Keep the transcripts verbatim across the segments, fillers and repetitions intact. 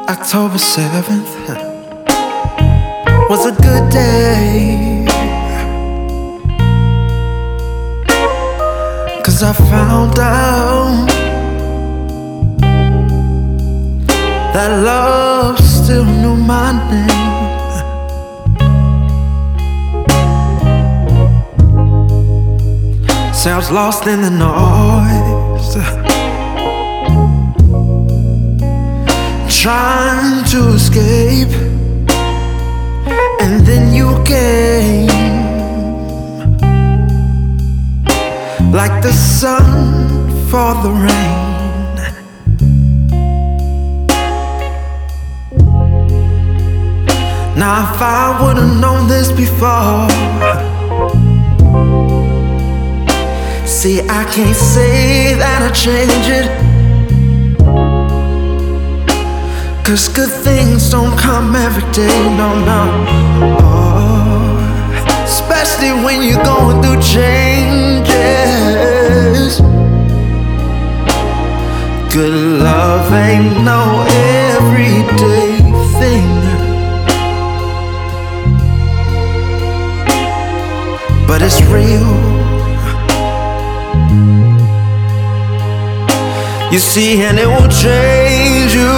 October seventh was a good day, 'cause I found out that love still knew my name. Sounds lost in the noise, trying to escape, and then you came like the sun for the rain. Now if I would've known this before, see, I can't say that I change it, 'cause good things don't come every day, no, no. Oh, especially when you're going through changes. Good love ain't no everyday thing, but it's real. You see, and it will change you.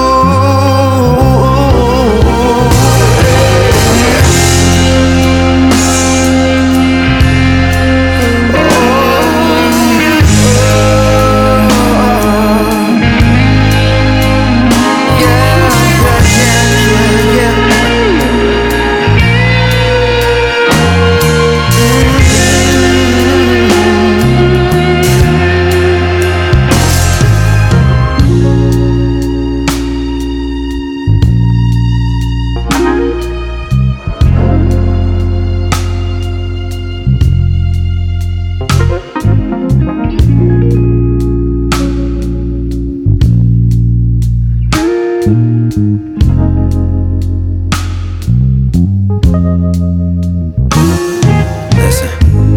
Listen,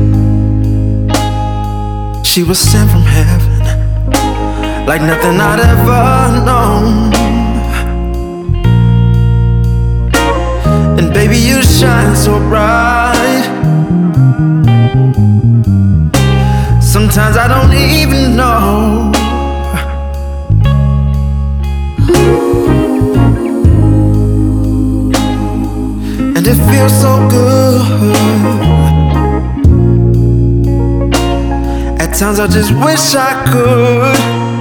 she was sent from heaven like nothing I'd ever known. And baby, you shine so bright, sometimes I don't even know. And it feels so good. At times I just wish I could,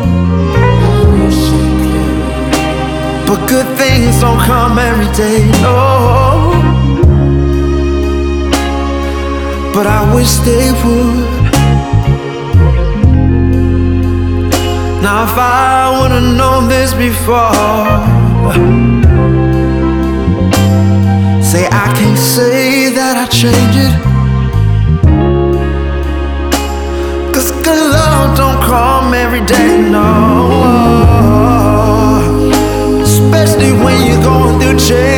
but good things don't come every day, no. But I wish they would. Now if I would've known this before, say, I can't say that I change it, 'cause good love don't come every day, no. Especially when you're going through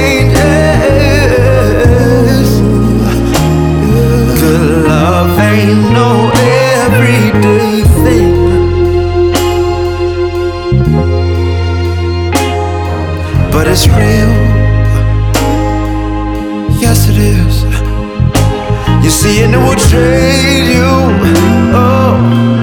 changes. Good love ain't no everyday thing, but it's real. Yes, it is. You see, and it will change you. Oh.